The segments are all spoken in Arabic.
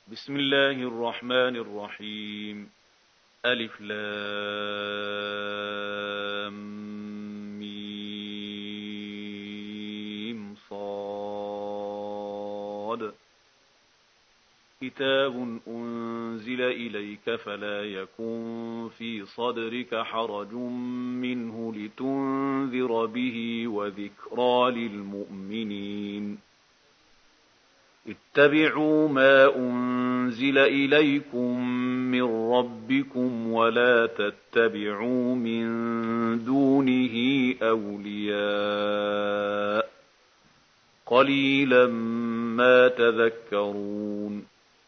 بسم الله الرحمن الرحيم. ألف لام ميم صاد. كتاب أنزل إليك فلا يكن في صدرك حرج منه لتنذر به وذكرى للمؤمنين. اتبعوا ما أنزل إليكم من ربكم ولا تتبعوا من دونه أولياء قليلا ما تذكرون.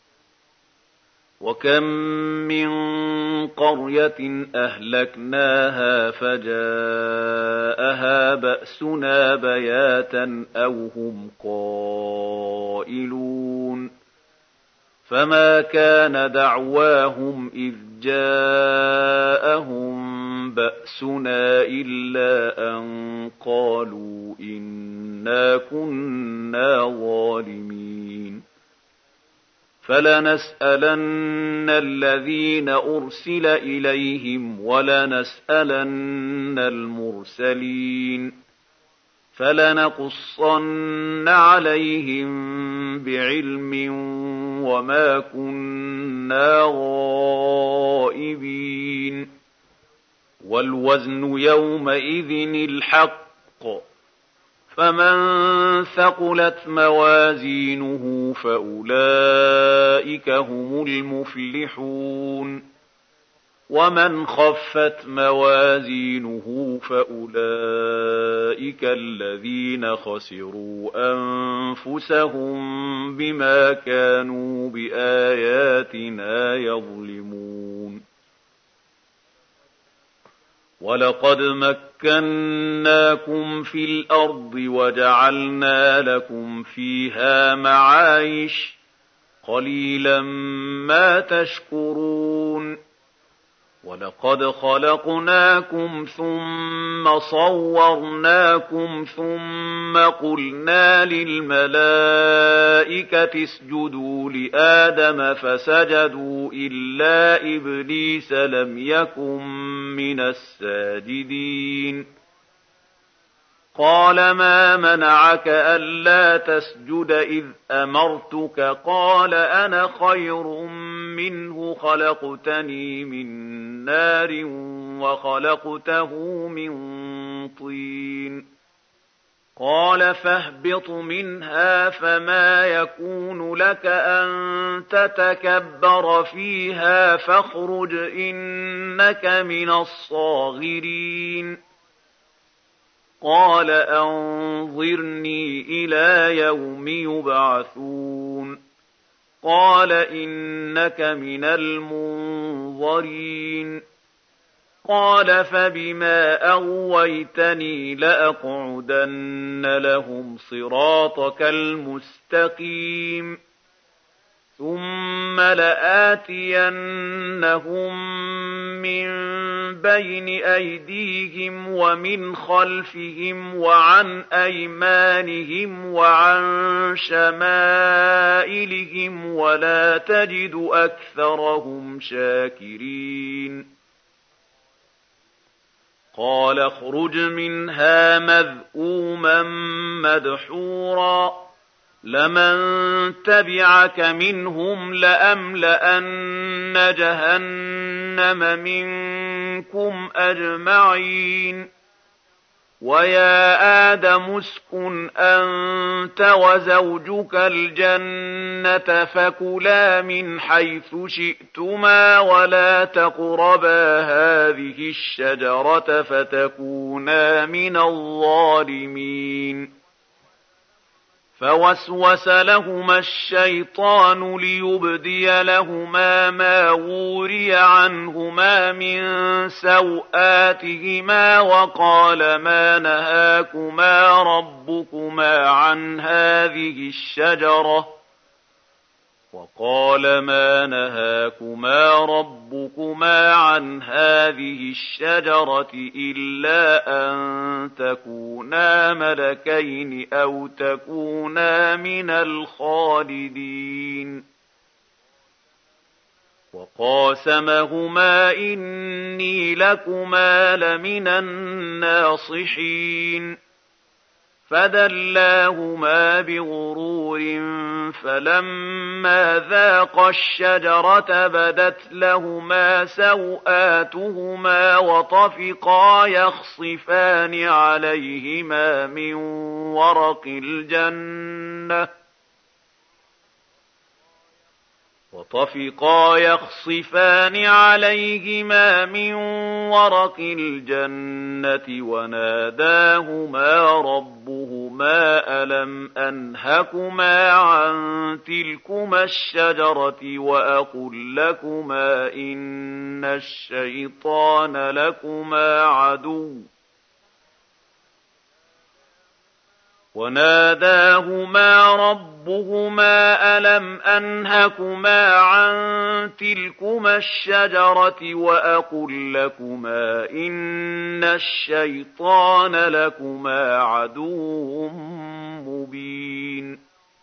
وكم من قرية أهلكناها فجاءها بأسنا بياتا أو هم قائلون. فما كان دعواهم إذ جاءهم بأسنا إلا أن قالوا إنا كنا ظالمين. فلنسألن الذين أرسل إليهم ولنسألن المرسلين. فلنقصن عليهم بعلم وما كنا غائبين. والوزن يومئذ الحق. فمن ثقلت موازينه فأولئك هم المفلحون. ومن خفت موازينه فأولئك الذين خسروا أنفسهم بما كانوا بآياتنا يظلمون. ولقد مكناكم في الأرض وجعلنا لكم فيها معايش قليلا ما تشكرون. ولقد خلقناكم ثم صورناكم ثم قلنا للملائكة اسجدوا لآدم فسجدوا إلا إبليس لم يكن من الساجدين. قال ما منعك ألا تسجد إذ أمرتك؟ قال أنا خير منه خلقتني من نار وخلقته من طين. قال فاهبط منها فما يكون لك أن تتكبر فيها فاخرج إنك من الصاغرين. قال أنظرني إلى يوم يبعثون. قال إنك من المنظرين. قال فبما أغويتني لأقعدن لهم صراطك المستقيم ثم لآتينهم من بين أيديهم ومن خلفهم وعن أيمانهم وعن شمائلهم ولا تجد أكثرهم شاكرين. قال اخرج منها مذءوما مدحورا لمن تبعك منهم لأملأن جهنم منكم أجمعين. ويا آدم اسكن أنت وزوجك الجنة فكلا من حيث شئتما ولا تقربا هذه الشجرة فتكونا من الظالمين. فوسوس لهما الشيطان ليبدي لهما ما وري عنهما من سوآتهما وقال ما نهاكما ربكما عن هذه الشجرة إلا أن تكونا ملكين أو تكونا من الخالدين. وقاسمهما إني لكما لمن الناصحين فدلاهما بغرور فلما ذاقا الشجرة بدت لهما سوآتهما وطفقا يخصفان عليهما من ورق الجنة وناداهما ربهما ألم أنهكما عن تلكما الشجرة وأقل لكما إن الشيطان لكما عدو مبين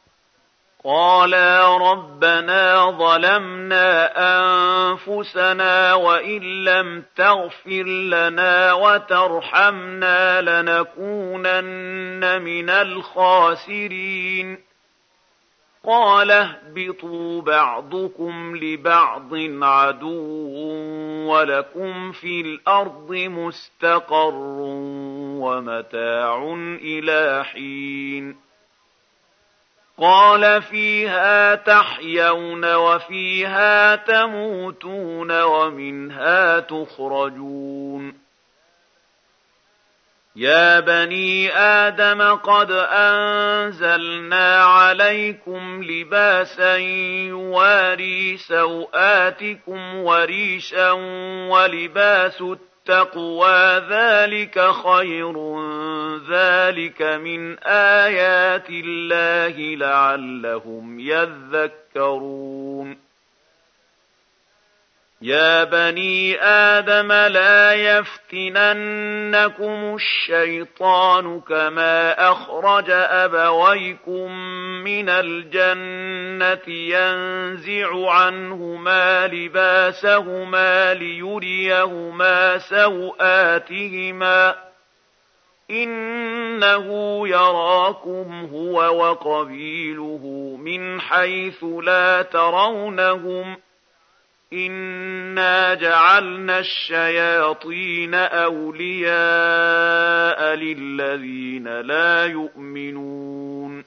قالا ربنا ظلمنا أنفسنا وإن لم تغفر لنا وترحمنا لنكونن من الخاسرين قال اهبطوا بعضكم لبعض عدو ولكم في الأرض مستقر ومتاع إلى حين قال فيها تحيون وفيها تموتون ومنها تخرجون يا بني آدم قد أنزلنا عليكم لباسا يواري سوآتكم وريشا ولباس التقوى ذلك خير ذلك من آيات الله لعلهم يذكرون يا بني آدم لا يفتننكم الشيطان كما أخرج أبويكم من الجنة ينزع عنهما لباسهما ليريهما سوآتهما إنه يراكم هو وقبيله من حيث لا ترونهم إنا جعلنا الشياطين أولياء للذين لا يؤمنون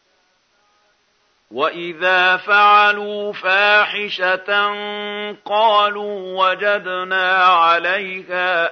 وإذا فعلوا فاحشة قالوا وجدنا عليها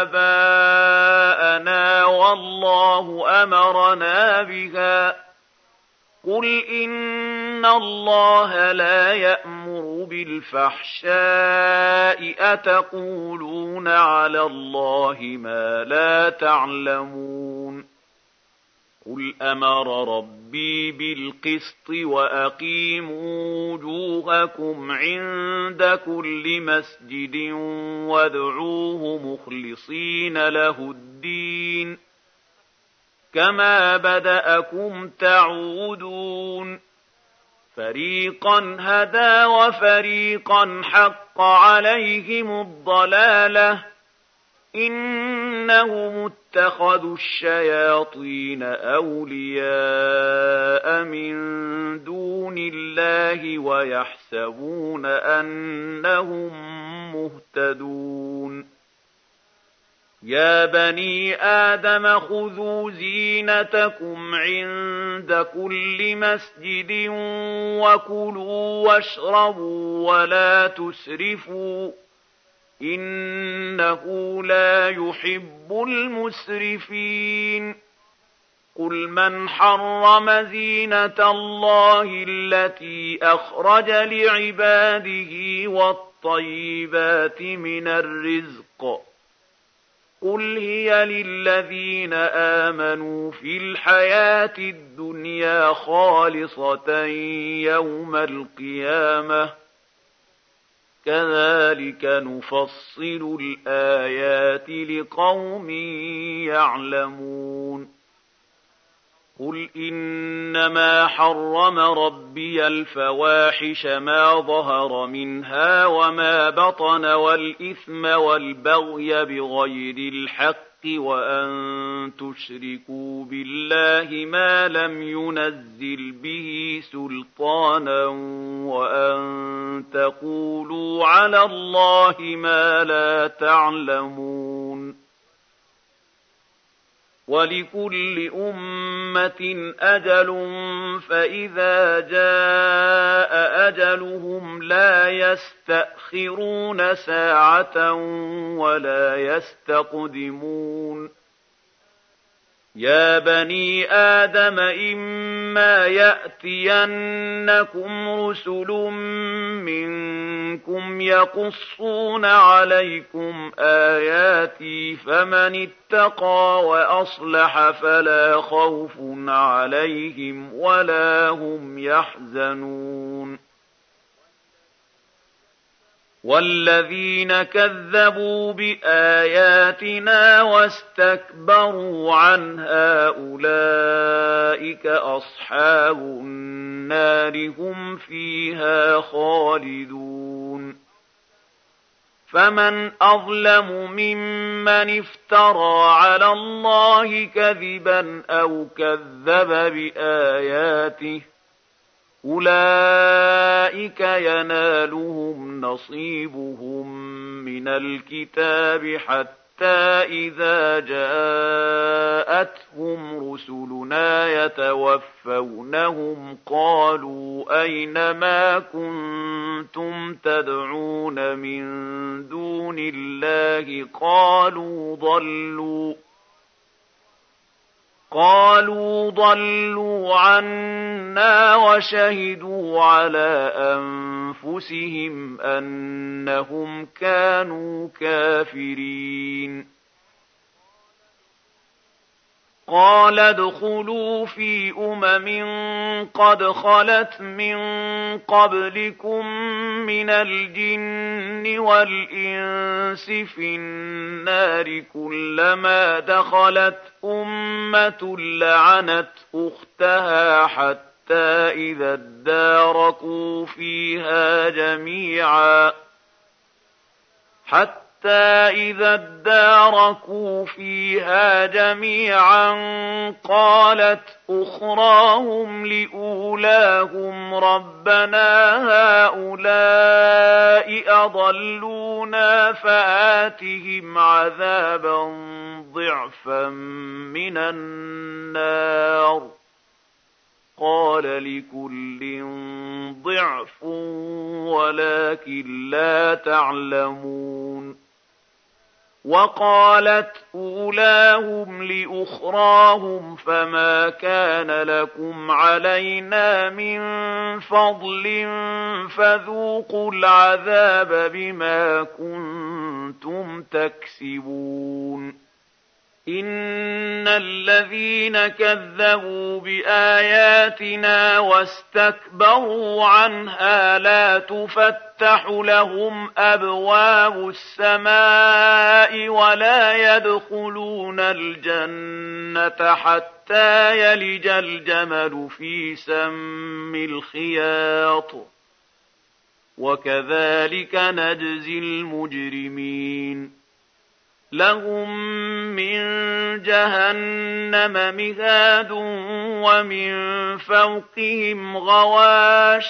آباءنا والله أمرنا بها قل إن الله لا يأمر بالفحشاء أتقولون على الله ما لا تعلمون قل أمر ربي بالقسط وأقيموا وجوهكم عند كل مسجد وادعوه مخلصين له الدين كما بدأكم تعودون فريقا هدى وفريقا حق عليهم الضلالة إنهم اتخذوا الشياطين أولياء من دون الله ويحسبون أنهم مهتدون يا بني آدم خذوا زينتكم عند كل مسجد وكلوا واشربوا ولا تسرفوا إنه لا يحب المسرفين قل من حرم زينة الله التي أخرج لعباده والطيبات من الرزق قل هي للذين آمنوا في الحياة الدنيا خالصة يوم القيامة كذلك نفصل الآيات لقوم يعلمون قل إنما حرم ربي الفواحش ما ظهر منها وما بطن والإثم والبغي بغير الحق وأن تشركوا بالله ما لم ينزل به سلطانا وأن تقولوا على الله ما لا تعلمون ولكل أمة أجل فإذا جاء أجلهم لا يستأخرون ساعة ولا يستقدمون يا بني آدم إما يأتينكم رسل منكم يقصون عليكم آياتي فمن اتقى وأصلح فلا خوف عليهم ولا هم يحزنون والذين كذبوا بآياتنا واستكبروا عنها أولئك أصحاب النار هم فيها خالدون فمن أظلم ممن افترى على الله كذبا أو كذب بآياته أولئك ينالهم نصيبهم من الكتاب حتى إذا جاءتهم رسلنا يتوفونهم قالوا أين ما كنتم تدعون من دون الله قالوا ضلوا عنا وشهدوا على أنفسهم أنهم كانوا كافرين قال ادخلوا في قد خلت من قبلكم من الجن والإنس في النار كلما دخلت أمة لعنت أختها حتى إذا اداركوا فيها جميعا قالت أخراهم لأولاهم ربنا هؤلاء أضلونا فآتهم عذابا ضعفا من النار قال لكل ضعف ولكن لا تعلمون وقالت أولاهم لأخراهم فما كان لكم علينا من فضل فذوقوا العذاب بما كنتم تكسبون إن الذين كذبوا بآياتنا واستكبروا عنها لا تفتح لهم أبواب السماء ولا يدخلون الجنة حتى يلج الجمل في سم الخياط وكذلك نجزي المجرمين لهم من جهنم مهاد ومن فوقهم غواش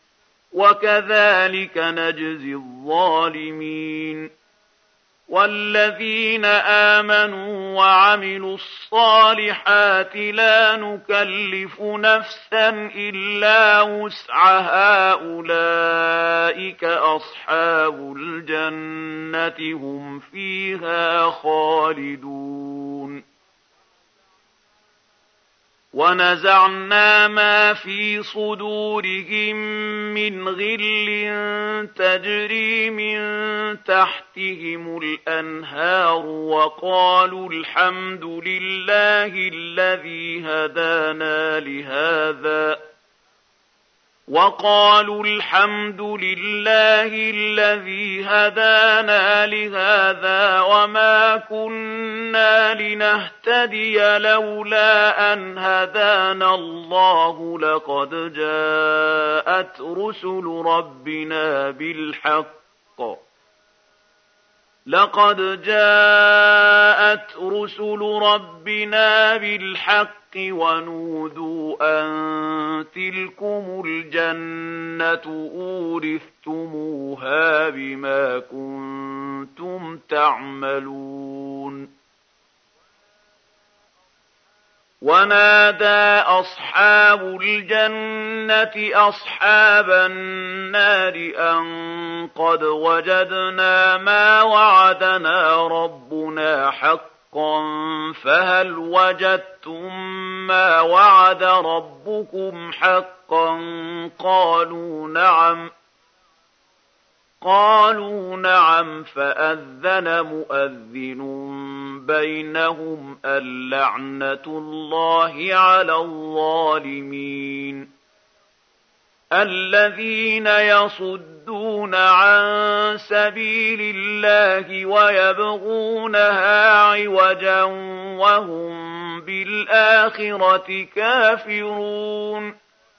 وكذلك نجزي الظالمين والذين آمنوا وعملوا الصالحات لا نكلف نفسا إلا وسعها أولئك أصحاب الجنة هم فيها خالدون ونزعنا ما في صدورهم من غل تجري من تحتهم الأنهار وقالوا الحمد لله الذي هدانا لهذا وقالوا الحمد لله الذي هدانا لهذا وما كنا لنهتدي لولا أن هدانا الله لقد جاءت رسل ربنا بالحق ونودوا أن تلكم الجنة أورثتموها بما كنتم تعملون ونادى أصحاب الجنة أصحاب النار أن قد وجدنا ما وعدنا ربنا حقا فهل وجدتم ما وعد ربكم حقا قالوا نعم فأذن مؤذن بينهم اللعنة الله على الظالمين الذين يصدون عن سبيل الله ويبغونها عوجا وهم بالآخرة كافرون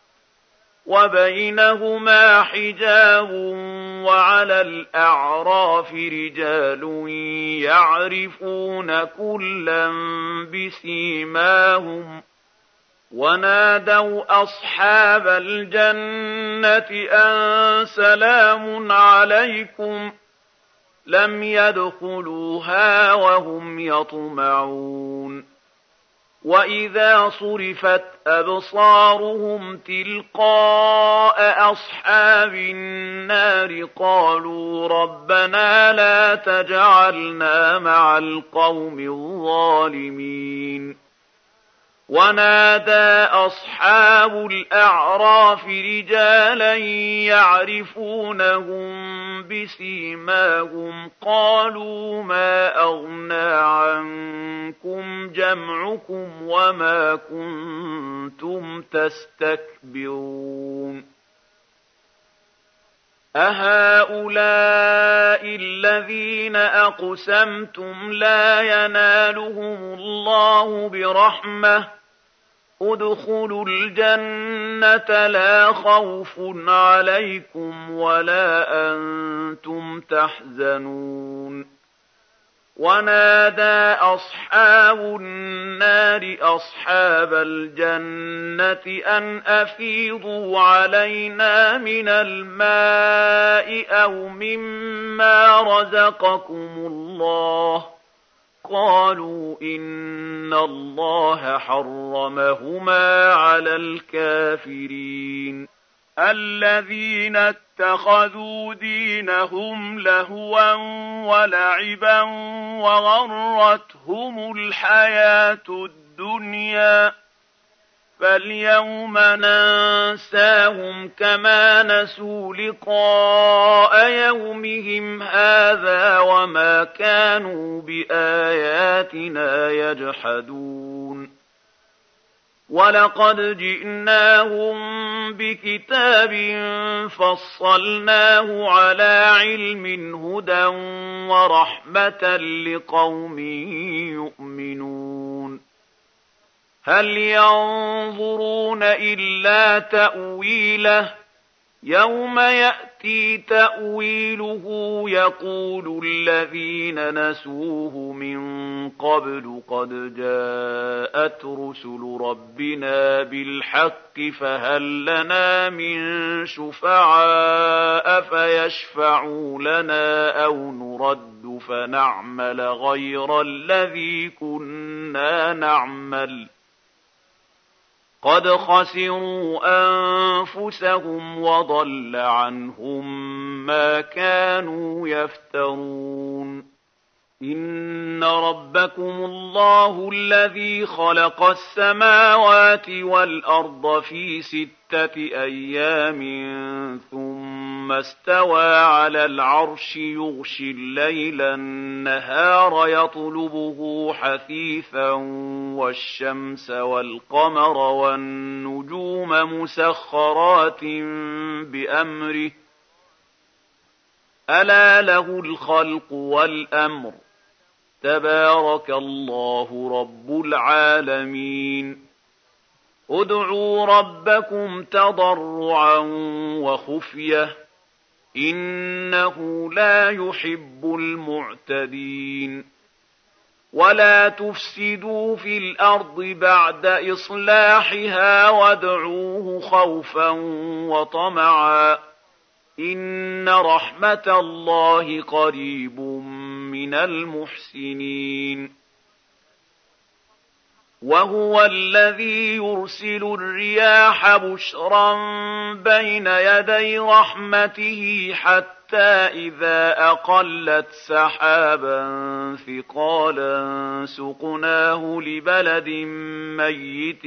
وبينهما حجاب وعلى الأعراف رجال يعرفون كلا بسيماهم ونادوا أصحاب الجنة أن سلام عليكم لم يدخلوها وهم يطمعون وإذا صرفت أبصارهم تلقاء أصحاب النار قالوا ربنا لا تجعلنا مع القوم الظالمين ونادى أصحاب الأعراف رجالا يعرفونهم بسيماهم قالوا ما أغنى عنكم جمعكم وما كنتم تستكبرون أهؤلاء الذين أقسمتم لا ينالهم الله برحمة ادخلوا الجنة لا خوف عليكم ولا أنتم تحزنون ونادى أصحاب النار أصحاب الجنة أن أفيضوا علينا من الماء أو مما رزقكم الله قالوا إن الله حرمهما على الكافرين الذين اتخذوا دينهم لهوا ولعبا وغرتهم الحياة الدنيا فاليوم ننساهم كما نسوا لقاء يومهم هذا وما كانوا بآياتنا يجحدون ولقد جئناهم بكتاب فصلناه على علم هدى ورحمة لقوم يؤمنون هل ينظرون إلا تأويله يوم يأتي تأويله يقول الذين نسوه من قبل قد جاءت رسل ربنا بالحق فهل لنا من شفعاء فيشفعوا لنا أو نرد فنعمل غير الذي كنا نعمل قد خسروا أنفسهم وضل عنهم ما كانوا يفترون إن ربكم الله الذي خلق السماوات والأرض في 6 أيام ثم استوى على العرش يغشي الليل النهار يطلبه حثيثا والشمس والقمر والنجوم مسخرات بأمره ألا له الخلق والأمر تبارك الله رب العالمين ادعوا ربكم تضرعا وخفية إنه لا يحب المعتدين ولا تفسدوا في الأرض بعد إصلاحها وادعوه خوفا وطمعا إن رحمة الله قريب من المحسنين وهو الذي يرسل الرياح بشرا بين يدي رحمته حتى إذا أقلت سحابا ثقالا سقناه لبلد ميت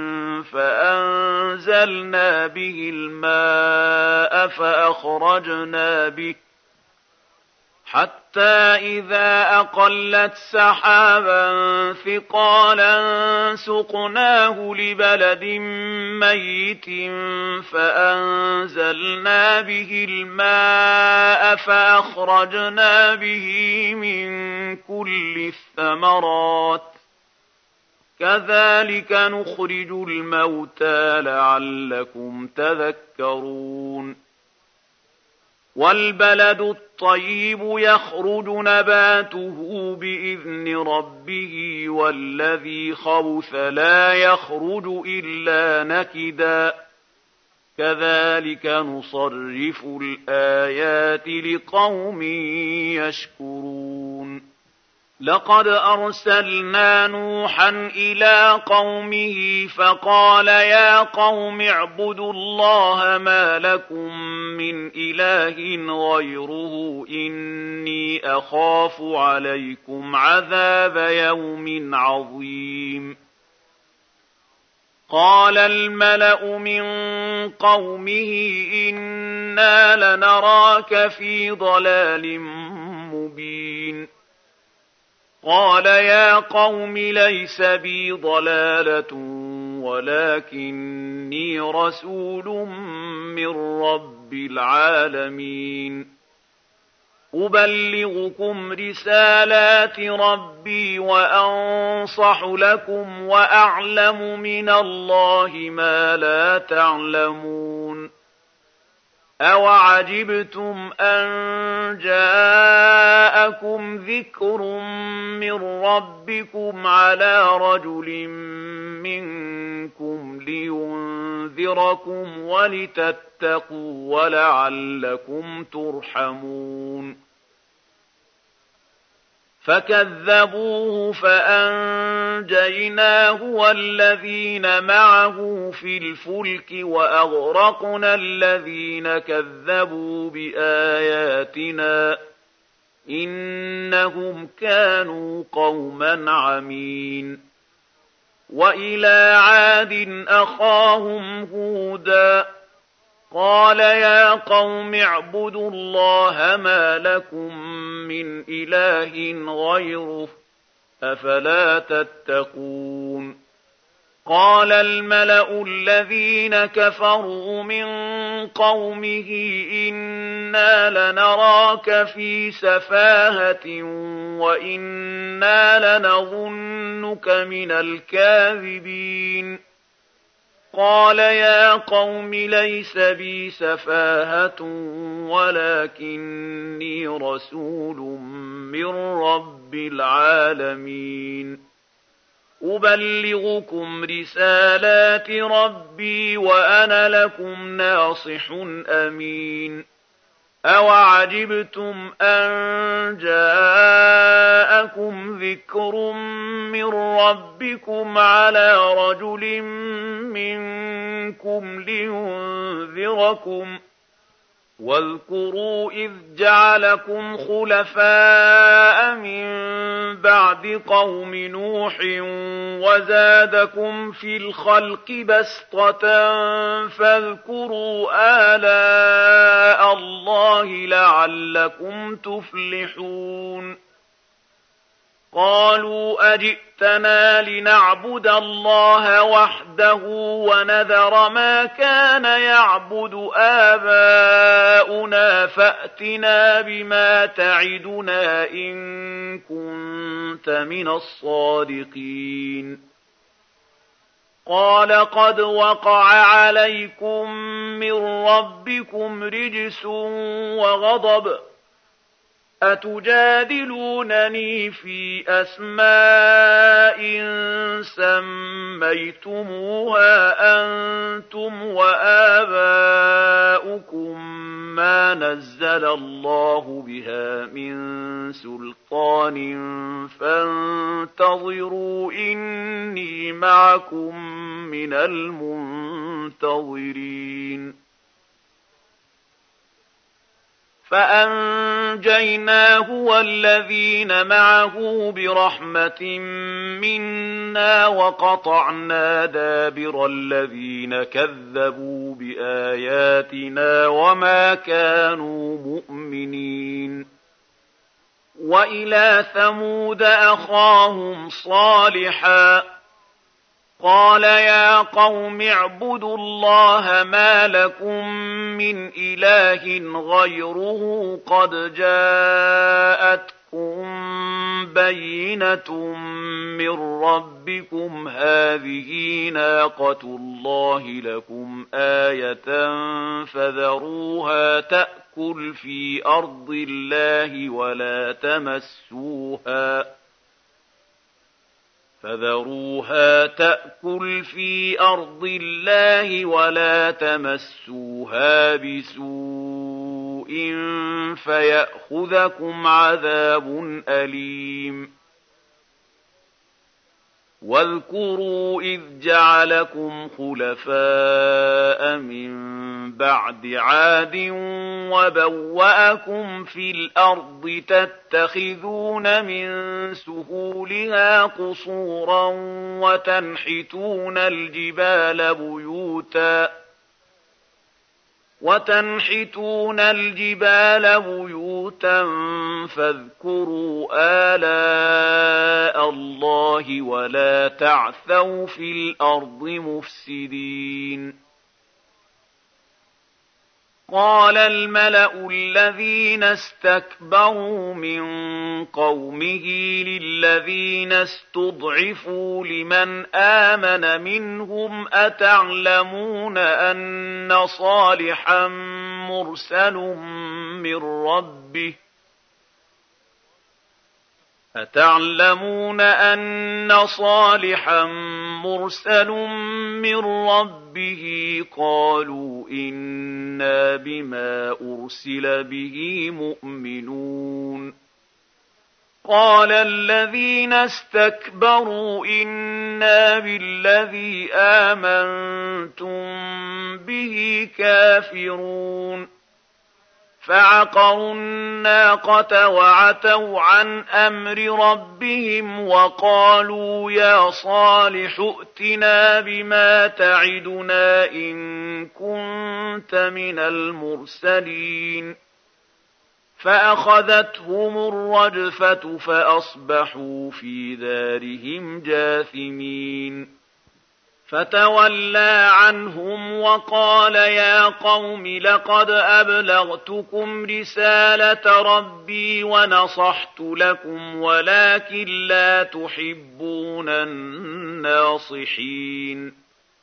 فأنزلنا به الماء فأخرجنا به حتى إذا أقلت سحابا ثقالا سقناه لبلد ميت فأنزلنا به الماء فأخرجنا به من كل الثمرات كذلك نخرج الموتى لعلكم تذكرون والبلد الطيب يخرج نباته بإذن ربه والذي خبث لا يخرج إلا نكدا كذلك نصرف الآيات لقوم يشكرون لقد أرسلنا نوحا إلى قومه فقال يا قوم اعبدوا الله ما لكم من إله غيره إني أخاف عليكم عذاب يوم عظيم قال الملأ من قومه إنا لنراك في ضلال مبين قال يا قوم ليس بي ضلالة ولكني رسول من رب العالمين أبلغكم رسالات ربي وأنصح لكم وأعلم من الله ما لا تعلمون أوعجبتم أن جاءكم ذكر من ربكم على رجل منكم لينذركم ولتتقوا ولعلكم ترحمون فكذبوه فأنجيناه والذين معه في الفلك وأغرقنا الذين كذبوا بآياتنا إنهم كانوا قوما عمين وإلى عاد أخاهم هودا قال يا قوم اعبدوا الله ما لكم من إله غيره أفلا تتقون قال الملأ الذين كفروا من قومه إنا لنراك في سفاهة وإنا لنظنك من الكاذبين قال يا قوم ليس بي سفاهة ولكني رسول من رب العالمين أبلغكم رسالات ربي وأنا لكم ناصح أمين أوعجبتم أن جاءكم ذكر من ربكم على رجل منكم لينذركم واذكروا إذ جعلكم خلفاء من بعد قوم نوح وزادكم في الخلق بسطة فاذكروا آلاء الله لعلكم تفلحون قالوا أجئتنا لنعبد الله وحده ونذر ما كان يعبد آباؤنا فأتنا بما تعدنا إن كنت من الصادقين قال قد وقع عليكم من ربكم رجس وغضب أتجادلونني في أسماء سميتموها أنتم وآباؤكم ما نزل الله بها من سلطان فانتظروا إني معكم من المنتظرين فأنجيناه والذين معه برحمة منا وقطعنا دابر الذين كذبوا بآياتنا وما كانوا مؤمنين وإلى ثمود أخاهم صالحا قال يا قوم اعبدوا الله ما لكم من إله غيره قد جاءتكم بينة من ربكم هذه ناقة الله لكم آية فذروها تأكل في أرض الله ولا تمسوها بسوء فيأخذكم عذاب أليم واذكروا إذ جعلكم خلفاء من بعد عاد وبوأكم في الأرض تتخذون من سهولها قصورا وتنحتون الجبال بيوتا فاذكروا آلاء الله ولا تعثوا في الأرض مفسدين قال الملأ الذين استكبروا من قومه للذين استضعفوا لمن آمن منهم أتعلمون أن صالحا مرسل من ربه قالوا إنا بما أرسل به مؤمنون قال الذين استكبروا إنا بالذي آمنتم به كافرون فعقروا الناقة وعتوا عن أمر ربهم وقالوا يا صالح ائتنا بما تعدنا إن كنت من المرسلين فأخذتهم الرجفة فأصبحوا في دارهم جاثمين فتولى عنهم وقال يا قوم لقد أبلغتكم رسالة ربي ونصحت لكم ولكن لا تحبون الناصحين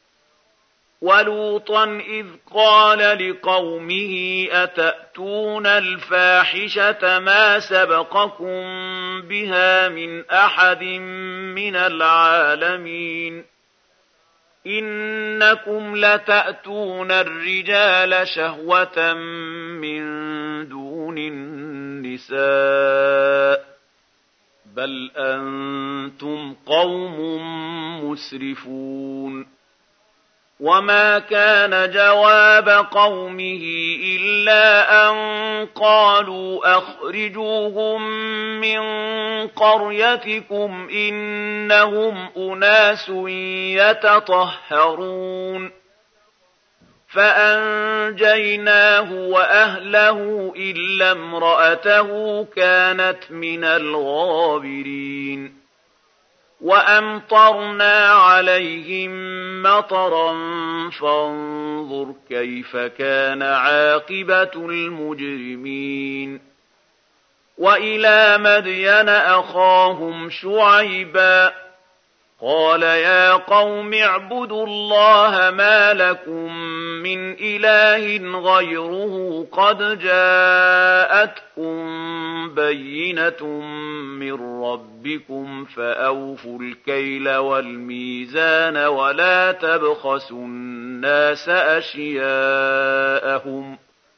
ولوطا إذ قال لقومه أتأتون الفاحشة ما سبقكم بها من أحد من العالمين إنكم لتأتون الرجال شهوة من دون النساء بل أنتم قوم مسرفون وما كان جواب قومه إلا أن قالوا أخرجوهم من قريتكم إنهم أناس يتطهرون فأنجيناه وأهله إلا امرأته كانت من الغابرين وأمطرنا عليهم مطرا فانظر كيف كان عاقبة المجرمين وإلى مدين أخاهم شعيبا قال يا قوم اعبدوا الله ما لكم من إله غيره قد جاءتكم بينة من ربكم فأوفوا الكيل والميزان ولا تبخسوا الناس أشياءهم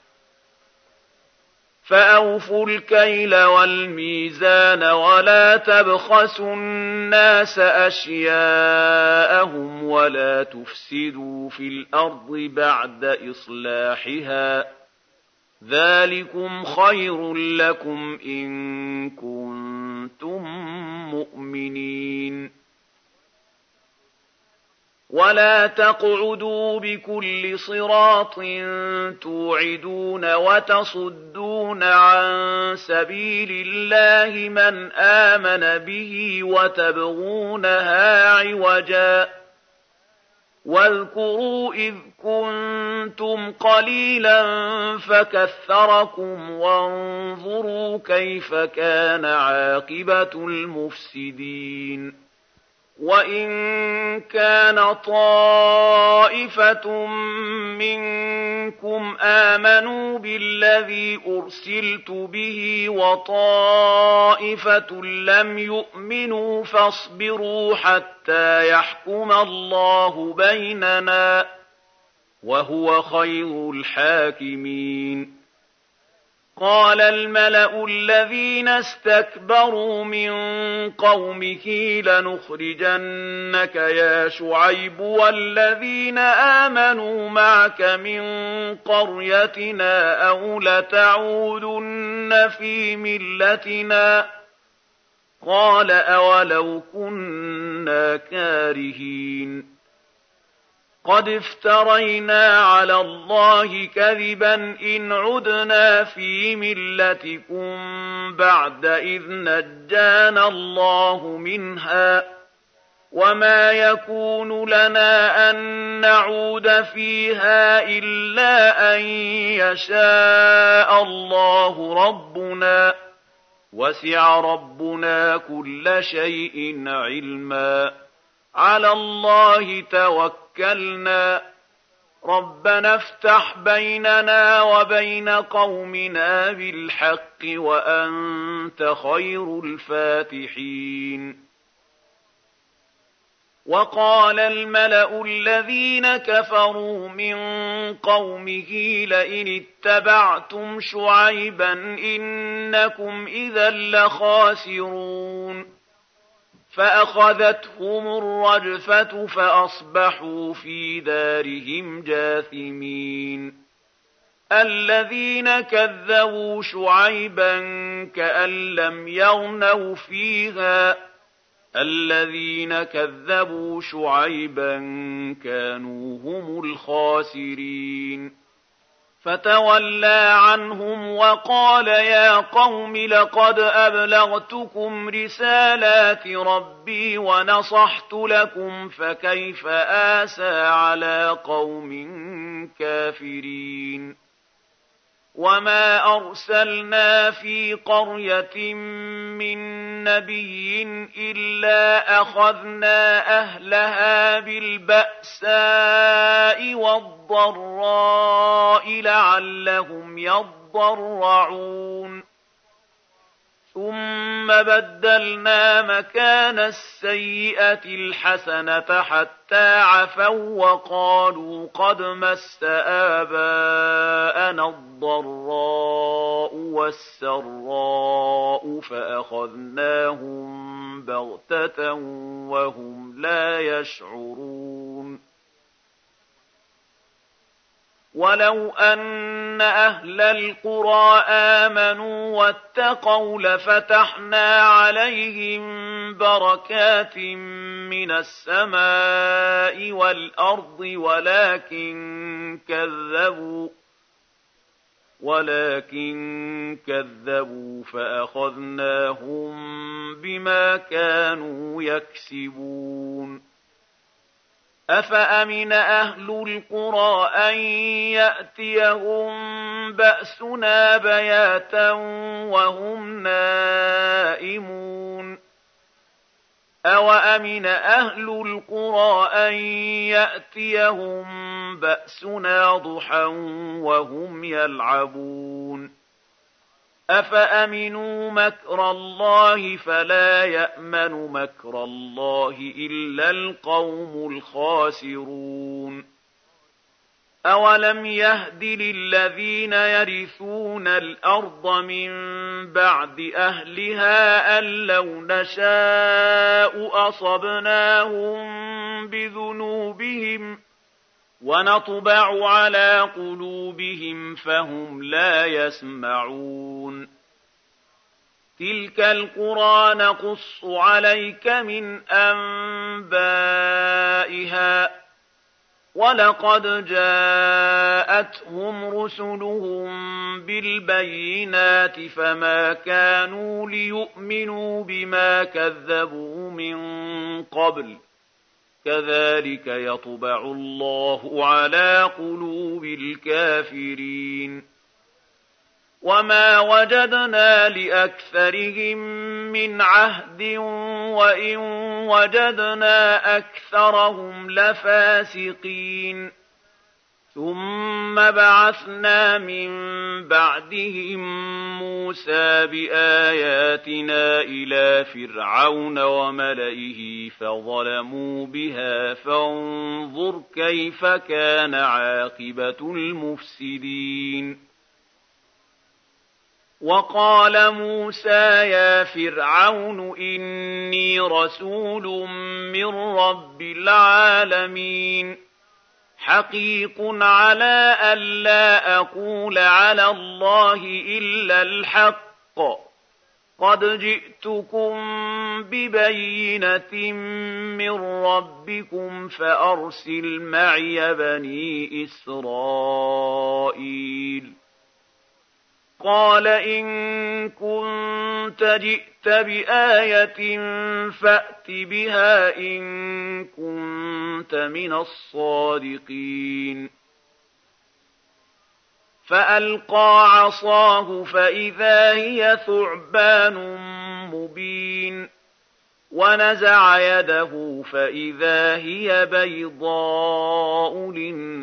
فأوفوا الكيل والميزان ولا تبخسوا الناس أشياءهم ولا تفسدوا في الأرض بعد إصلاحها ذلكم خير لكم إن كنتم مؤمنين ولا تقعدوا بكل صراط توعدون وتصدون عن سبيل الله من آمن به وتبغونها عوجا واذكروا إذ كنتم قليلا فكثركم وانظروا كيف كان عاقبة المفسدين وإن كان طائفة منكم آمنوا بالذي أرسلت به وطائفة لم يؤمنوا فاصبروا حتى يحكم الله بيننا وهو خير الحاكمين قال الملأ الذين استكبروا من قومه لنخرجنك يا شعيب والذين آمنوا معك من قريتنا أو لتعودن في ملتنا قال أولو كنا كارهين قد افترينا على الله كذبا إن عدنا في ملتكم بعد إذ نجانا الله منها وما يكون لنا أن نعود فيها إلا أن يشاء الله ربنا وسع ربنا كل شيء علما على الله توكلنا ربنا افتح بيننا وبين قومنا بالحق وأنت خير الفاتحين وقال الملأ الذين كفروا من قومه لئن اتبعتم شعيبا إنكم إذا لخاسرون فأخذتهم الرجفة فأصبحوا في دارهم جاثمين الذين كذبوا شعيبا كأن لم يغنوا فيها الذين كذبوا شعيبا كانوا هم الخاسرين فتولى عنهم وقال يا قوم لقد أبلغتكم رسالات ربي ونصحت لكم فكيف آسى على قوم كافرين وما أرسلنا في قرية من نبي إلا أخذنا أهلها بالبأساء والضراء لعلهم يضرعون ثم بدلنا مكان السيئة الحسنة حتى عفوا وقالوا قد مس آباءنا الضراء والسراء فأخذناهم بغتة وهم لا يشعرون ولو أن أهل القرى آمنوا واتقوا لفتحنا عليهم بركات من السماء والأرض ولكن كذبوا فأخذناهم بما كانوا يكسبون. أفأمن أهل القرى أن يأتيهم بأسنا بياتا وهم نائمون أوأمن أهل القرى أن يأتيهم بأسنا ضحى وهم يلعبون أفأمنوا مكر الله فلا يأمن مكر الله إلا القوم الخاسرون. أولم يهد للذين يرثون الأرض من بعد أهلها أن لو نشاء أصبناهم بذنوبهم ونطبع على قلوبهم فهم لا يسمعون. تلك القرى نقص عليك من أنبائها ولقد جاءتهم رسلهم بالبينات فما كانوا ليؤمنوا بما كذبوا من قبل كذلك يطبع الله على قلوب الكافرين. وما وجدنا لأكثرهم من عهد وإن وجدنا أكثرهم لفاسقين. ثم بعثنا من بعدهم موسى بآياتنا إلى فرعون وملئه فظلموا بها فانظر كيف كان عاقبة المفسدين. وقال موسى يا فرعون إني رسول من رب العالمين حقيق على ألا أقول على الله إلا الحق قد جئتكم ببينة من ربكم فأرسل معي بني إسرائيل. قال إن كنت جئت بآية فأت بها إن كنت من الصادقين. فألقى عصاه فإذا هي ثعبان مبين ونزع يده فإذا هي بيضاء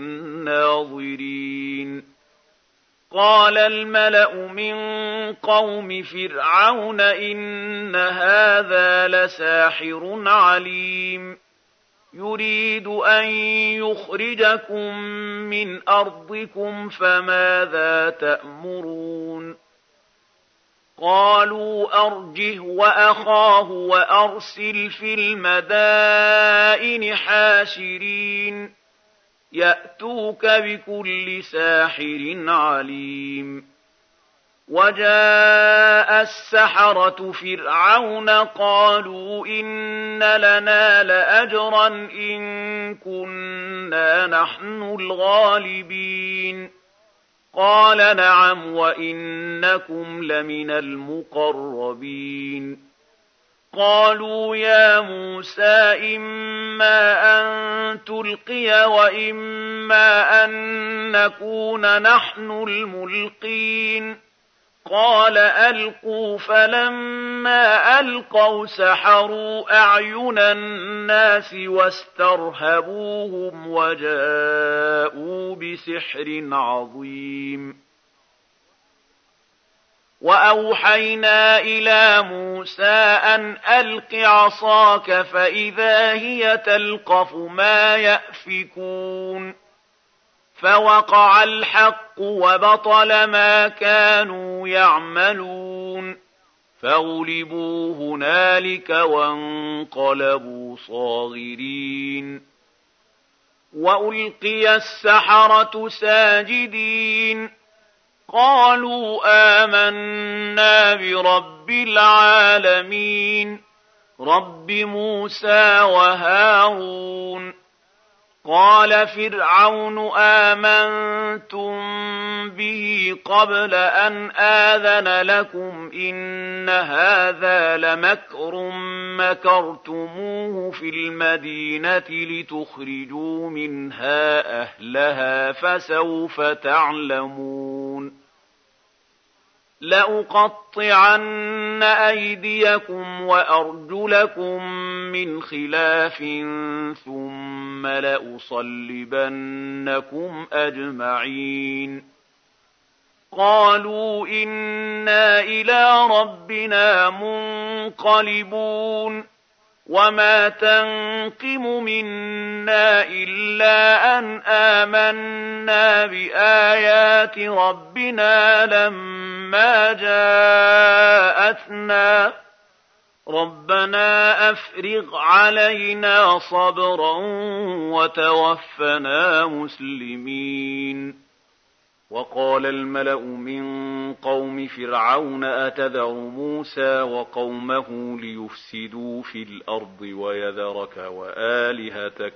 للناظرين. قال الملأ من قوم فرعون إن هذا لساحر عليم يريد أن يخرجكم من أرضكم فماذا تأمرون. قالوا أرجه وأخاه وأرسل في المدائن حاشرين يأتوك بكل ساحر عليم. وجاء السحرة فرعون قالوا إن لنا لأجرا إن كنا نحن الغالبين. قال نعم وإنكم لمن المقربين. قالوا يا موسى إما أن تلقي وإما أن نكون نحن الملقين. قال ألقوا فلما ألقوا سحروا أعين الناس واسترهبوهم وجاءوا بسحر عظيم. وأوحينا إلى موسى أن ألق عصاك فإذا هي تلقف ما يأفكون. فوقع الحق وبطل ما كانوا يعملون فغلبوا هنالك وانقلبوا صاغرين. وألقي السحرة ساجدين قالوا آمنا برب العالمين. رب موسى وهارون قال فرعون آمنتم به قبل أن آذن لكم إن هذا لمكر مكرتموه في المدينة لتخرجوا منها أهلها فسوف تعلمون لأقطعن أيديكم وأرجلكم من خلاف ثم لأصلبنكم أجمعين قالوا إنا إلى ربنا منقلبون وما تنقم منا إلا أن آمنا بآيات ربنا لما جاءتنا ربنا أفرغ علينا صبرا وتوفنا مسلمين وقال الملأ من قوم فرعون أتذر موسى وقومه ليفسدوا في الأرض ويذرك وآلهتك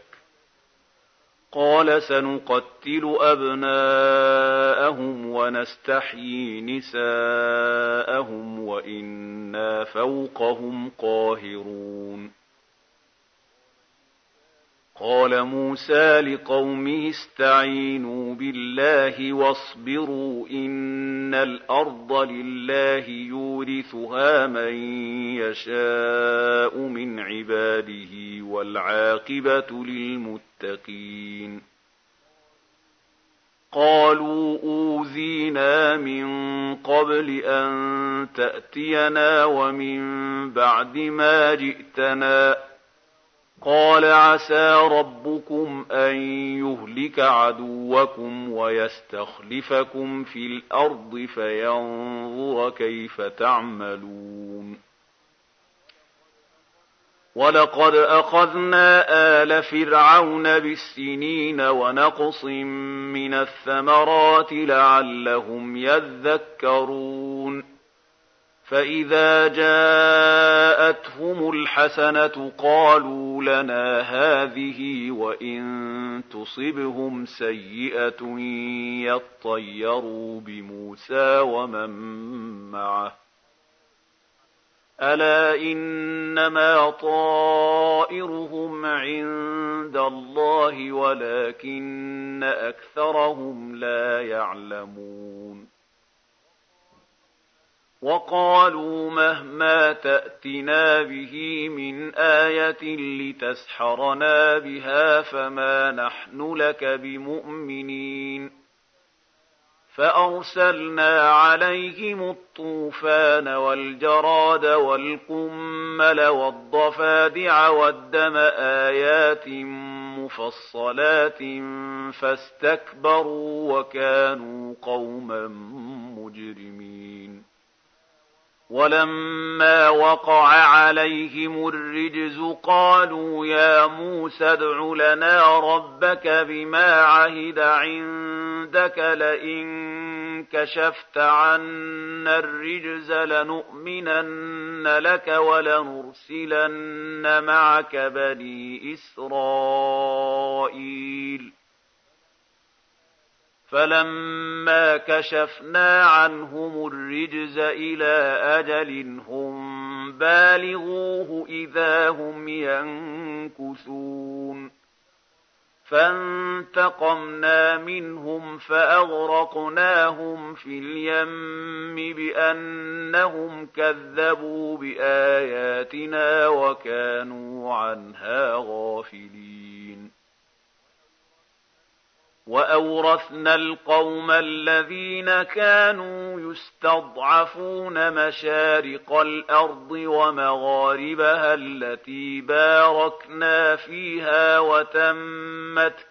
قال سنقتل أبناءهم ونستحيي نساءهم وإنا فوقهم قاهرون قال موسى لقومه استعينوا بالله واصبروا إن الأرض لله يورثها من يشاء من عباده والعاقبة للمتقين قالوا أوذينا من قبل أن تأتينا ومن بعد ما جئتنا قال عسى ربكم أن يهلك عدوكم ويستخلفكم في الأرض فينظر كيف تعملون ولقد أخذنا آل فرعون بالسنين ونقص من الثمرات لعلهم يذكرون فإذا جاءتهم الحسنة قالوا لنا هذه وإن تصبهم سيئة يطيروا بموسى ومن معه ألا إنما طائرهم عند الله ولكن أكثرهم لا يعلمون وقالوا مهما تأتنا به من آية لتسحرنا بها فما نحن لك بمؤمنين فأرسلنا عليهم الطوفان والجراد والقمل والضفادع والدم آيات مفصلات فاستكبروا وكانوا قوما مجرمين ولما وقع عليهم الرجز قالوا يا موسى ادع لنا ربك بما عهد عندك لئن كشفت عنا الرجز لنؤمنن لك ولنرسلن معك بني إسرائيل فلما كشفنا عنهم الرجز إلى أجل هم بالغوه إذا هم ينكثون فانتقمنا منهم فأغرقناهم في اليم بأنهم كذبوا بآياتنا وكانوا عنها غافلين وأورثنا القوم الذين كانوا يستضعفون مشارق الأرض ومغاربها التي باركنا فيها وتمت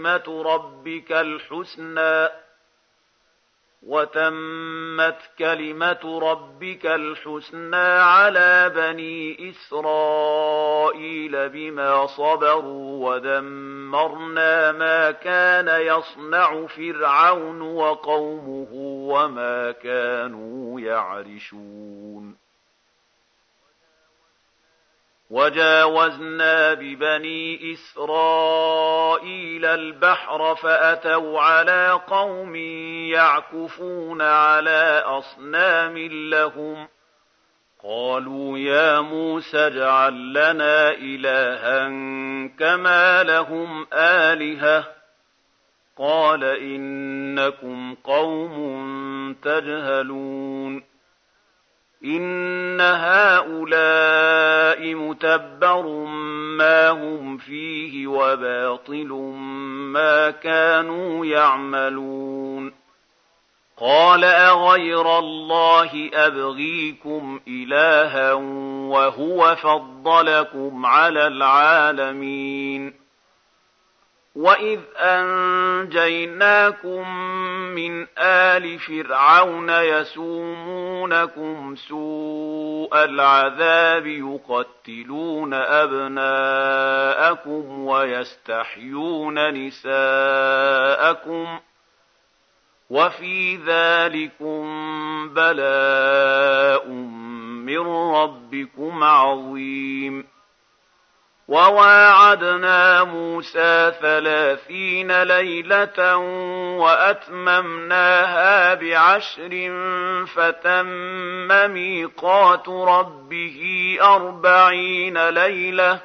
كلمة ربك الحسنى على بني إسرائيل بما صبروا ودمرنا ما كان يصنع فرعون وقومه وما كانوا يعرشون وجاوزنا ببني إسرائيل البحر فأتوا على قوم يعكفون على أصنام لهم قالوا يا موسى اجعل لنا إلها كما لهم آلهة قال إنكم قوم تجهلون إن هؤلاء متبر ما هم فيه وباطل ما كانوا يعملون قال أغير الله أبغيكم إلها وهو فضلكم على العالمين وإذ أنجيناكم من آل فرعون يسومونكم سوء العذاب يقتلون أبناءكم ويستحيون نساءكم وفي ذلكم بلاء من ربكم عظيم وواعدنا موسى 30 ليلة وأتممناها ب10 فتم ميقات ربه 40 ليلة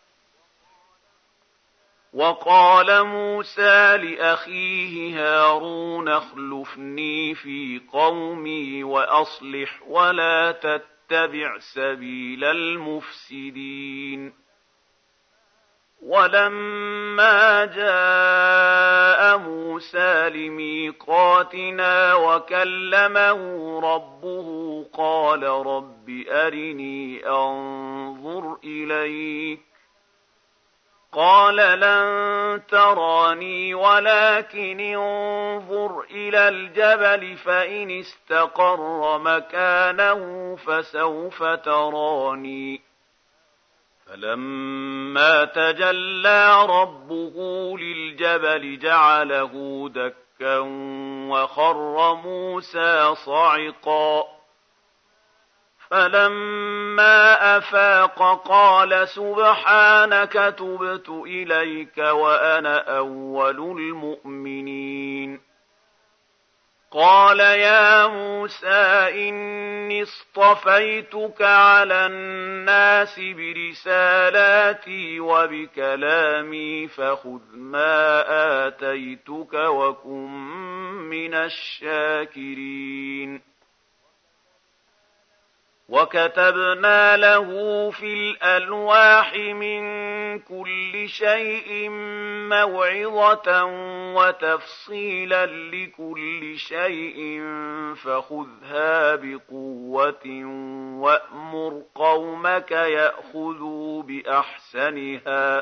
وقال موسى لأخيه هارون اخلفني في قومي وأصلح ولا تتبع سبيل المفسدين ولما جاء موسى لميقاتنا وكلمه ربه قال رب أرني أنظر إليك قال لن تراني ولكن انظر إلى الجبل فإن استقر مكانه فسوف تراني فلما تجلى ربه للجبل جعله دكا وخر موسى صعقا فلما أفاق قال سبحانك تبت إليك وأنا أول المؤمنين قال يا موسى إني اصطفيتك على الناس برسالاتي وبكلامي فخذ ما آتيتك وكن من الشاكرين وكتبنا له في الألواح من كل شيء موعظة وتفصيلا لكل شيء فخذها بقوة وأمر قومك يأخذوا بأحسنها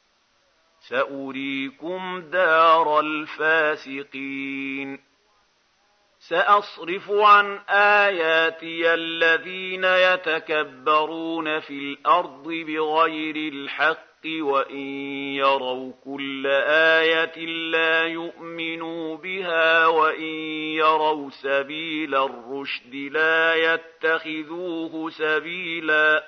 سأريكم دار الفاسقين سأصرف عن آياتي الذين يتكبرون في الأرض بغير الحق وإن يروا كل آية لا يؤمنوا بها وإن يروا سبيل الرشد لا يتخذوه سبيلا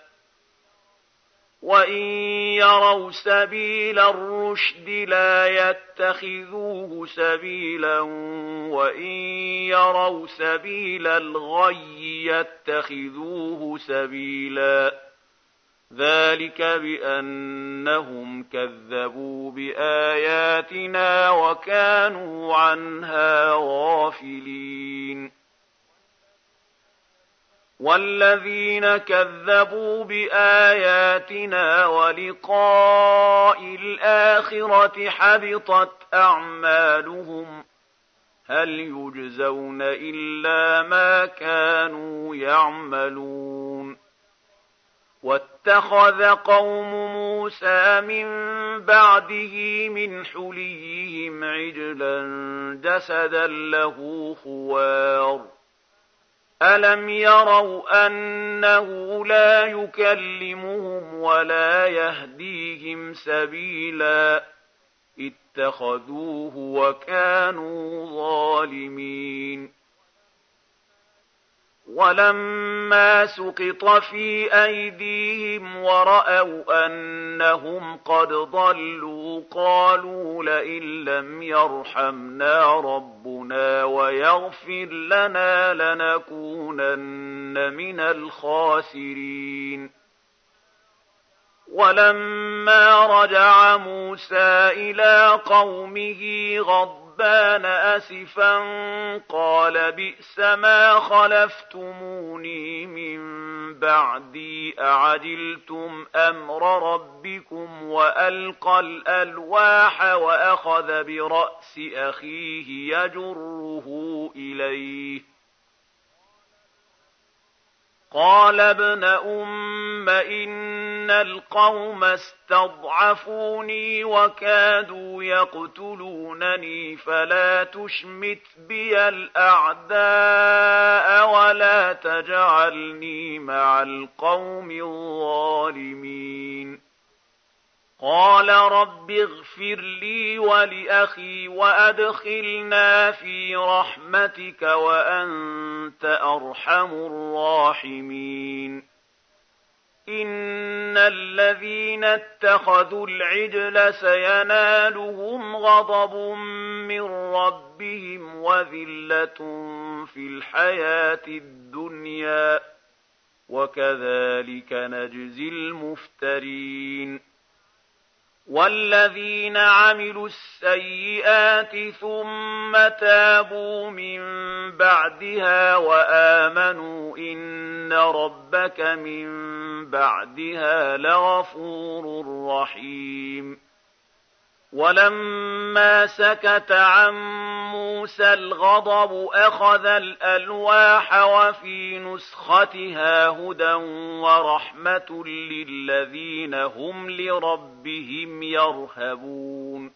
وإن يروا سبيل الرشد لا يتخذوه سبيلا وإن يروا سبيل الغي يتخذوه سبيلا ذلك بأنهم كذبوا بآياتنا وكانوا عنها غافلين والذين كذبوا بآياتنا ولقاء الآخرة حبطت أعمالهم هل يجزون إلا ما كانوا يعملون واتخذ قوم موسى من بعده من حليهم عجلا جسدا له خوار ألم يروا أنه لا يكلمهم ولا يهديهم سبيلا اتخذوه وكانوا ظالمين ولما سقط في أيديهم ورأوا أنهم قد ضلوا قالوا لئن لم يرحمنا ربنا ويغفر لنا لنكونن من الخاسرين. ولما رجع موسى إلى قومه غضبان أسفا قال بئس ما خلفتموني من بعدي أعجلتم أمر ربكم وألقى الألواح وأخذ برأس أخيه يجره إليه قال ابن أم إن القوم استضعفوني وكادوا يقتلونني فلا تشمت بي الأعداء ولا تجعلني مع القوم الظالمين. قال رب اغفر لي ولأخي وأدخلنا في رحمتك وأنت أرحم الراحمين. إن الذين اتخذوا العجل سينالهم غضب من ربهم وذلة في الحياة الدنيا وكذلك نجزي المفترين. والذين عملوا السيئات ثم تابوا من بعدها وآمنوا إن ربك من بعدها لغفور رحيم. ولما سكت عن موسى الغضب أخذ الألواح وفي نسختها هدى ورحمة للذين هم لربهم يرهبون.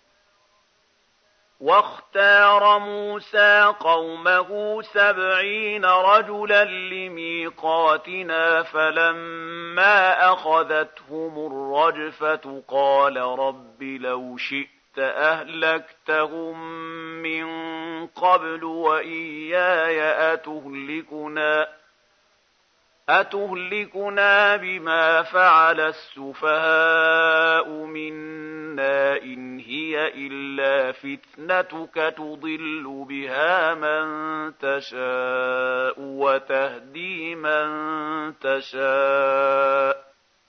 واختار موسى قومه 70 رجلا لميقاتنا فلما أخذتهم الرجفة قال رب لو شئت أهلكتهم من قبل وإياي أتهلكنا بما فعل السفهاء منا إن هي إلا فتنتك تضل بها من تشاء وتهدي من تشاء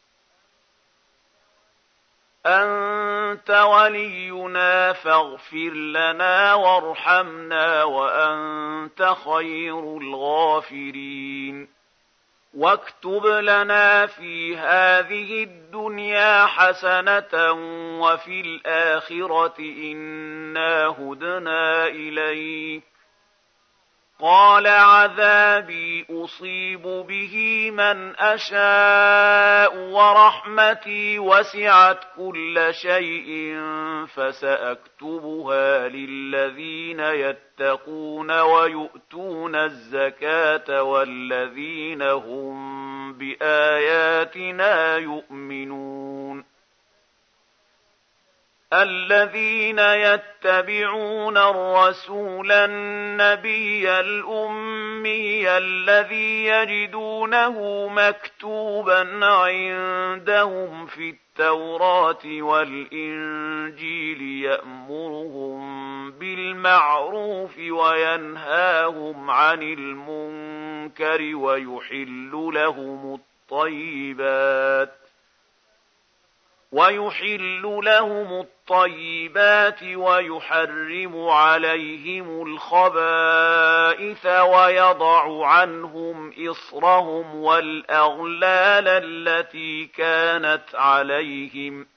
أنت ولينا فاغفر لنا وارحمنا وأنت خير الغافرين. واكتب لنا في هذه الدنيا حسنة وفي الآخرة إنا هدنا إليك قال عذابي أصيب به من أشاء ورحمتي وسعت كل شيء فسأكتبها للذين يتقون ويؤتون الزكاة والذين هم بآياتنا يؤمنون. الذين يتبعون الرسول النبي الأمي الذي يجدونه مكتوبا عندهم في التوراة والإنجيل يأمرهم بالمعروف وينهاهم عن المنكر ويحل لهم الطيبات ويحرم عليهم الخبائث ويضع عنهم إصرهم والأغلال التي كانت عليهم.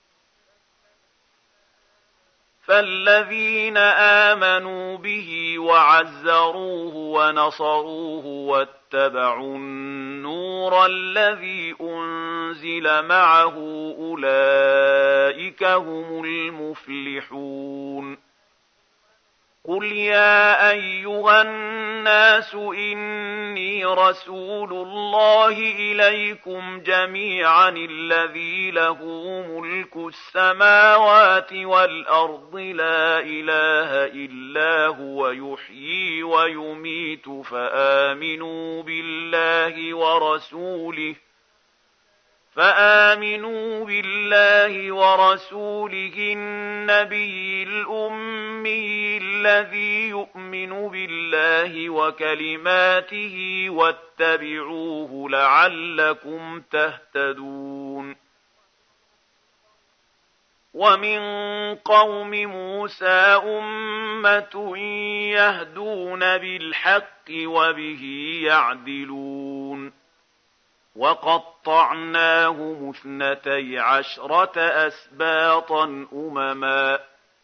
فالذين آمنوا به وعزروه ونصروه واتبعوا النور الذي أنزل معه أولئك هم المفلحون. قل يا أيها الناس إني رسول الله إليكم جميعا الذي له ملك السماوات والأرض لا إله إلا هو يحيي ويميت فآمنوا بالله ورسوله النبي الأمي الذي يؤمن بالله وكلماته واتبعوه لعلكم تهتدون ومن قوم موسى أمة يهدون بالحق وبه يعدلون وقطعناهم 12 أسباطا أمما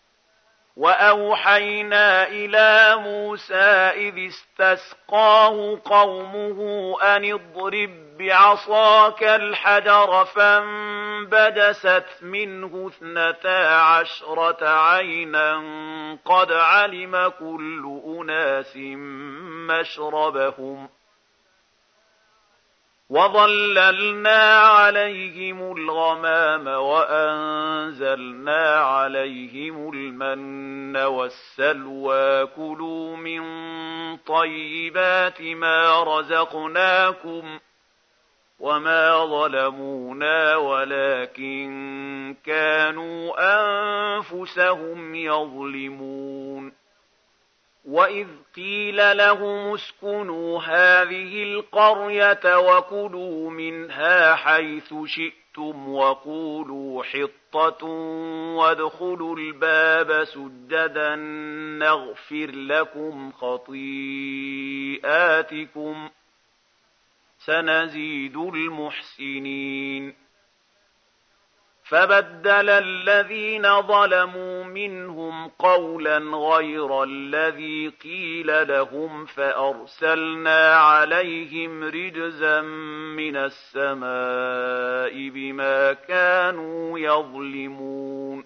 وأوحينا إلى موسى إذ استسقاه قومه أن اضرب بعصاك الحجر فانبجست منه 12 عينا قد علم كل أناس مشربهم وظللنا عليهم الغمام وأنزلنا عليهم المن والسلوى كلوا من طيبات ما رزقناكم وما ظلمونا ولكن كانوا أنفسهم يظلمون وإذ قيل لهم اسكنوا هذه القرية وكلوا منها حيث شئتم وقولوا حطة وادخلوا الباب سجدا نغفر لكم خطيئاتكم سنزيد المحسنين فبدل الذين ظلموا منهم قولا غير الذي قيل لهم فأرسلنا عليهم رجزا من السماء بما كانوا يظلمون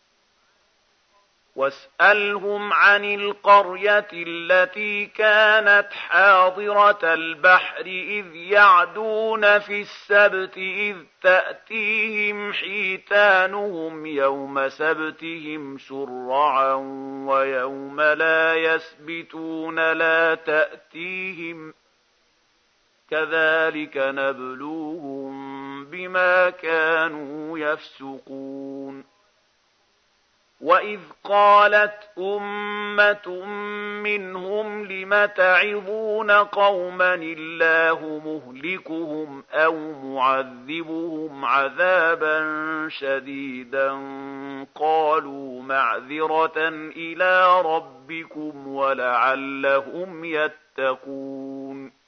واسألهم عن القرية التي كانت حاضرة البحر إذ يعدون في السبت إذ تأتيهم حيتانهم يوم سبتهم شرعا ويوم لا يسبتون لا تأتيهم كذلك نبلوهم بما كانوا يفسقون وإذ قالت أمة منهم لم تعظون قوما الله مهلكهم أو معذبهم عذابا شديدا قالوا معذرة إلى ربكم ولعلهم يتقون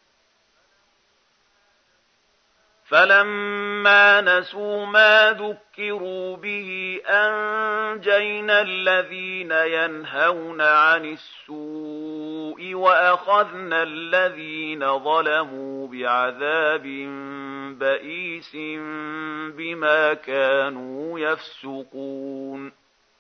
فلما نسوا ما ذكروا به أنجينا الذين ينهون عن السوء وأخذنا الذين ظلموا بعذاب بئيس بما كانوا يفسقون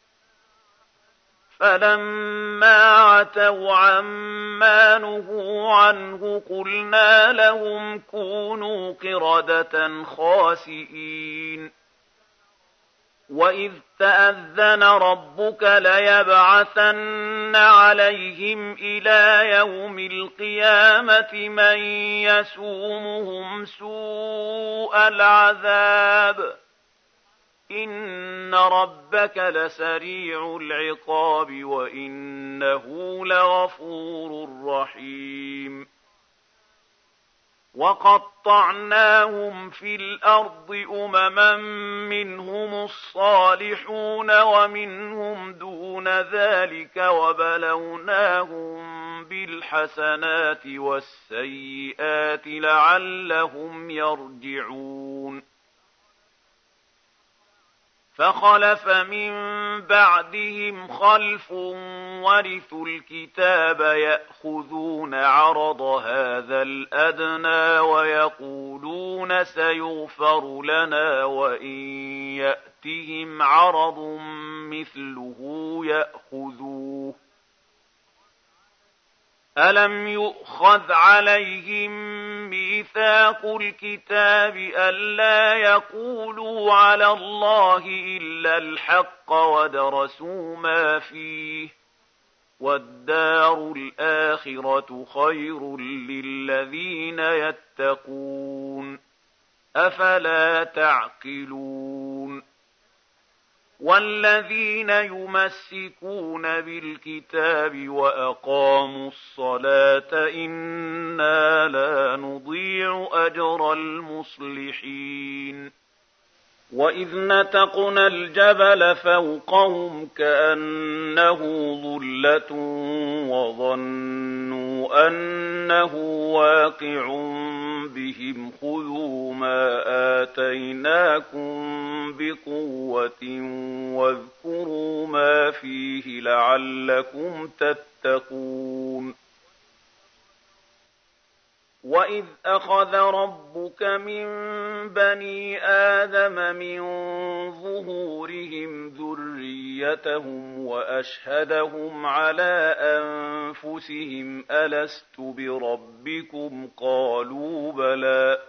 فلما عتوا عما نهوا عنه قلنا لهم كونوا قردة خاسئين وإذ تأذن ربك ليبعثن عليهم إلى يوم القيامة من يسومهم سوء العذاب إن ربك لسريع العقاب وإنه لغفور رحيم وقطعناهم في الأرض أمما منهم الصالحون ومنهم دون ذلك وبلوناهم بالحسنات والسيئات لعلهم يرجعون فخلف من بعدهم خلف ورثوا الكتاب يأخذون عرض هذا الأدنى ويقولون سيغفر لنا وإن يأتهم عرض مثله يأخذوه ألم يؤخذ عليهم ميثاق الكتاب ألا يقولوا على الله إلا الحق ودرسوا ما فيه والدار الآخرة خير للذين يتقون أفلا تعقلون والذين يمسكون بالكتاب وأقاموا الصلاة إنا لا نضيع أجر المصلحين وإذ نتقنا الجبل فوقهم كأنه ظلة وظنوا أنه واقع بهم خذوا ما آتيناكم بقوة واذكروا ما فيه لعلكم تتقون وإذ أخذ ربك من بني آدم من ظهورهم ذريتهم وأشهدهم على أنفسهم ألست بربكم قالوا بلى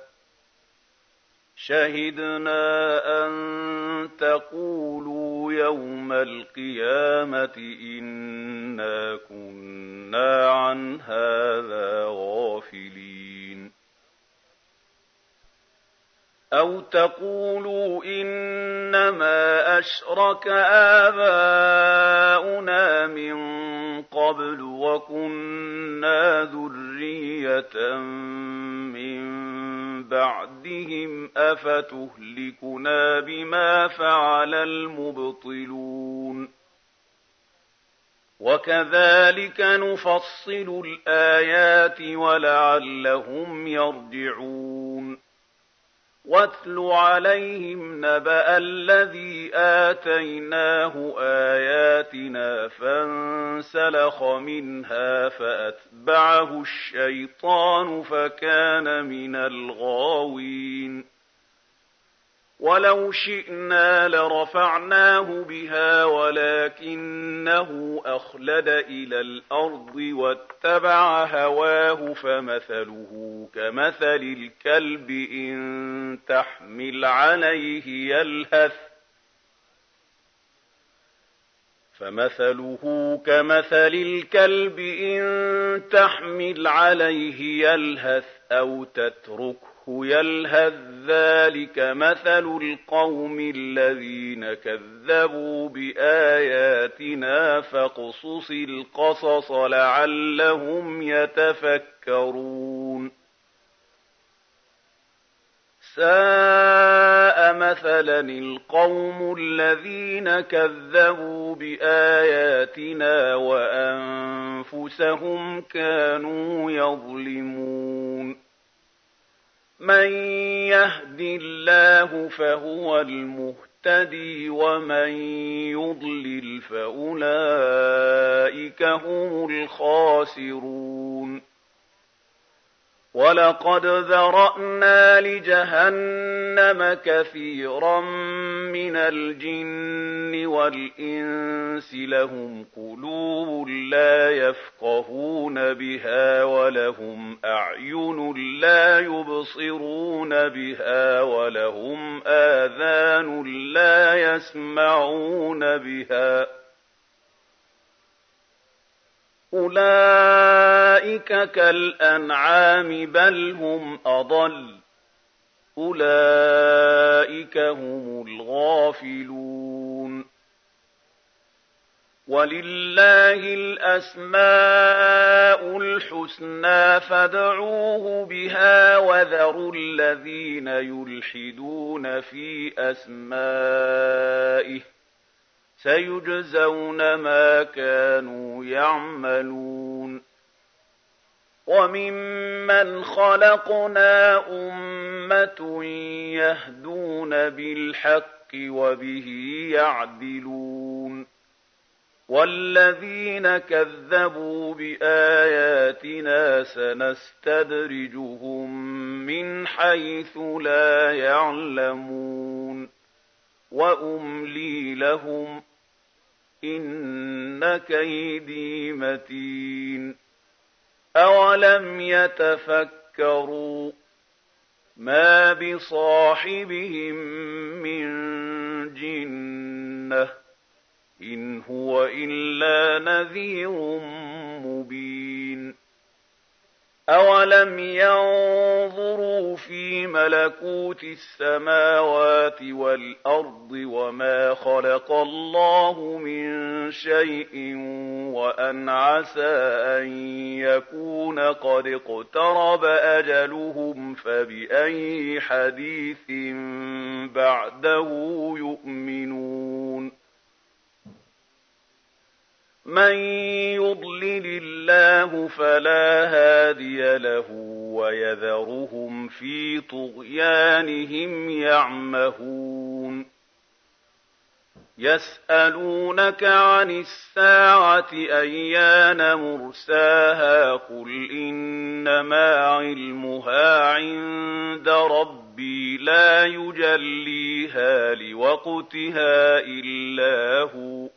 شهدنا أن تقولوا يوم القيامة إنا كنا عن هذا غافلين أو تقولوا إنما أشرك آباؤنا من قبل وكنا ذرية من بعدهم أفتهلكنا بما فعل المبطلون وكذلك نفصل الآيات ولعلهم يرجعون واتل عليهم نبأ الذي آتيناه آياتنا فانسلخ منها فأتبعه الشيطان فكان من الغاوين ولو شئنا لرفعناه بها ولكنه أخلد إلى الأرض واتبع هواه فمثله كمثل الكلب إن تحمل عليه يلهث أو تتركه يلهث ذلك مثل القوم الذين كذبوا بآياتنا فاقصص القصص لعلهم يتفكرون ساء مثلا القوم الذين كذبوا بآياتنا وأنفسهم كانوا يظلمون من يهد الله فهو المهتدي ومن يضلل فأولئك هم الخاسرون ولقد ذرأنا لجهنم كثيرا من الجن والإنس لهم قلوب لا يفقهون بها ولهم أعين لا يبصرون بها ولهم آذان لا يسمعون بها أولئك كالأنعام بل هم أضل أولئك هم الغافلون ولله الأسماء الحسنى فادعوه بها وذروا الذين يلحدون في أسمائه سيجزون ما كانوا يعملون وممن خلقنا أمة يهدون بالحق وبه يعدلون والذين كذبوا بآياتنا سنستدرجهم من حيث لا يعلمون وأملي لهم إن كيدي متين أولم يتفكروا ما بصاحبهم من جنة إن هو إلا نذير مبين أولم ينظروا في ملكوت السماوات والأرض وما خلق الله من شيء وأن عسى أن يكون قد اقترب أجلهم فبأي حديث بعده يؤمنون من يضلل الله فلا هادي له ويذرهم في طغيانهم يعمهون يسألونك عن الساعة أيان مرساها قل إنما علمها عند ربي لا يجليها لوقتها إلا هو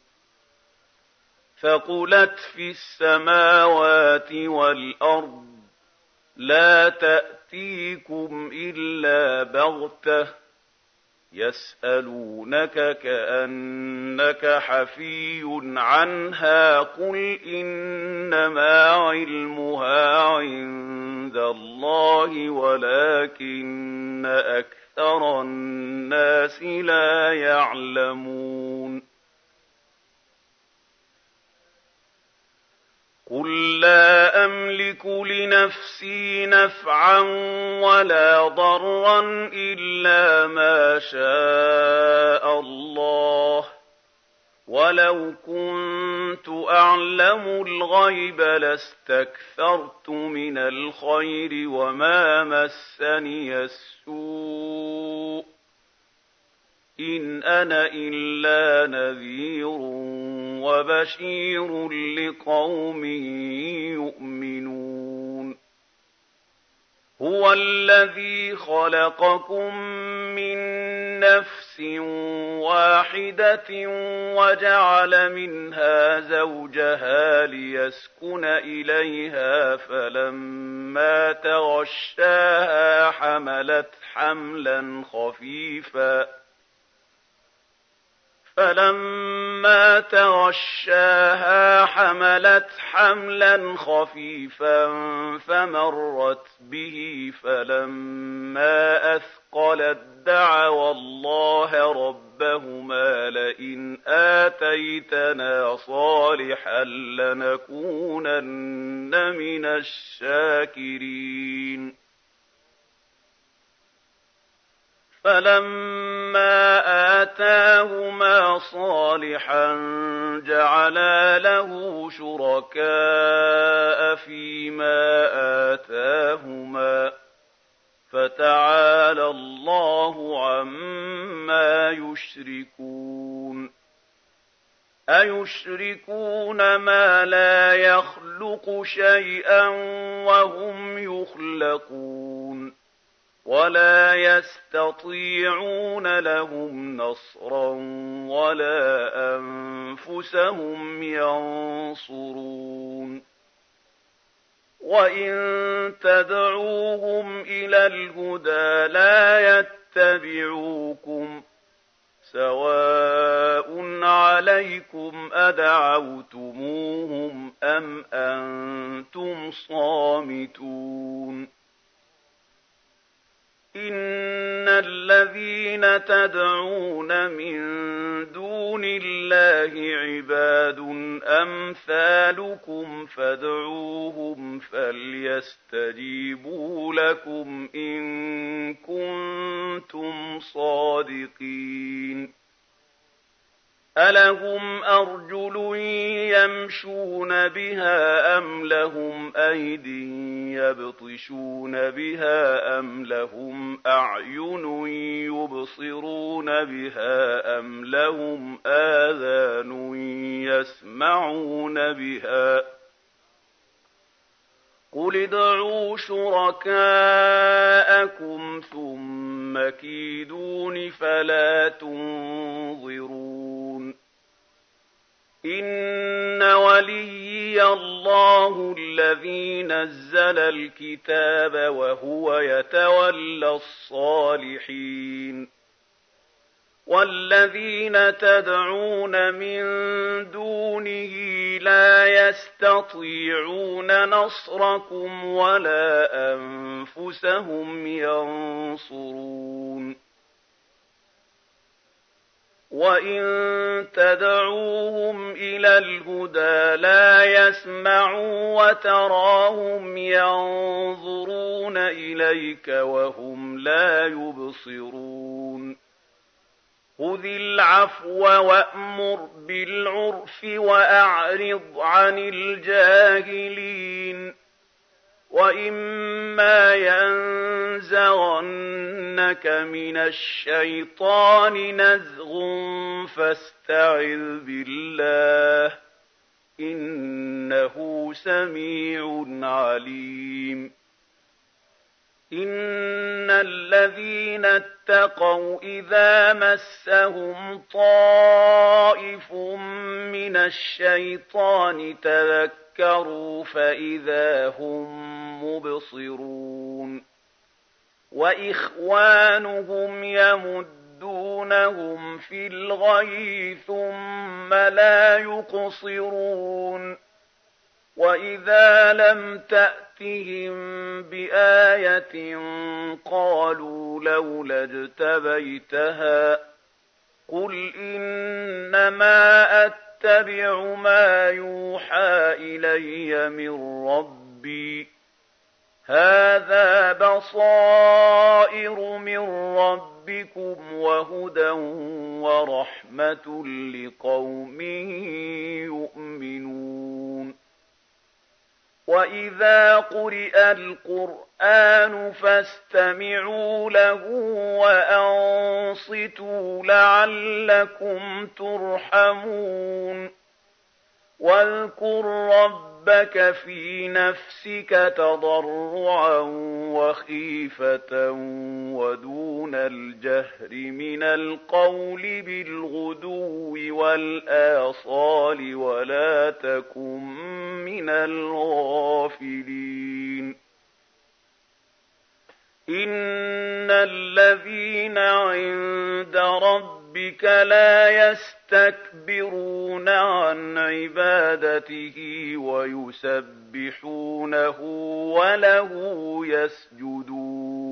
ثقلت في السماوات والأرض لا تأتيكم إلا بغتة يسألونك كأنك حفي عنها قل إنما علمها عند الله ولكن أكثر الناس لا يعلمون قل لا أملك لنفسي نفعا ولا ضرا إلا ما شاء الله ولو كنت أعلم الغيب لاستكثرت من الخير وما مسني السوء إن أنا إلا نذير وبشير لقوم يؤمنون هو الذي خلقكم من نفس واحدة وجعل منها زوجها ليسكن إليها فلما تغشاها حملت حملا خفيفا فمرت به فلما أثقلت دعوا الله ربهما لئن آتيتنا صالحا لنكونن من الشاكرين فلما آتاهما صالحا جعلا له شركاء فيما آتاهما فتعالى الله عما يشركون أيشركون ما لا يخلق شيئا وهم يخلقون ولا يستطيعون لهم نصرا ولا أنفسهم ينصرون وإن تدعوهم إلى الهدى لا يتبعوكم سواء عليكم أدعوتموهم أم أنتم صامتون إن الذين تدعون من دون الله عباد أمثالكم فادعوهم فليستجيبوا لكم إن كنتم صادقين ألهم أرجل يمشون بها أم لهم أيد يبطشون بها أم لهم أعين يبصرون بها أم لهم آذان يسمعون بها قل ادعوا شركاءكم ثم كيدون فلا تنظرون إن وليي الله الذي نزل الكتاب وهو يتولى الصالحين والذين تدعون من دونه لا يستطيعون نصركم ولا أنفسهم ينصرون وإن تدعوهم إلى الهدى لا يسمعوا وتراهم ينظرون إليك وهم لا يبصرون خذ العفو وأمر بالعرف وأعرض عن الجاهلين وإما ينزغنك من الشيطان نزغ فاستعذ بالله إنه سميع عليم إن الذين اتقوا إذا مسهم طائف من الشيطان تذكروا فإذا هم مبصرون وإخوانهم يمدونهم في الغي ثم لا يقصرون وإذا لم تأتهم بآية قالوا لولا اجتبيتها قل إنما أتبع ما يوحى إلي من ربي هذا بصائر من ربكم وهدى ورحمة لقوم يؤمنون وإذا قرئ القرآن فاستمعوا له وأنصتوا لعلكم ترحمون واذكر ربك في نفسك تضرعا وخيفة ودون الجهر من القول بالغدو والآصال ولا تكن من الغافلين إن الذين عند ربك لا يستكبرون عن عبادته ويسبحونه وله يسجدون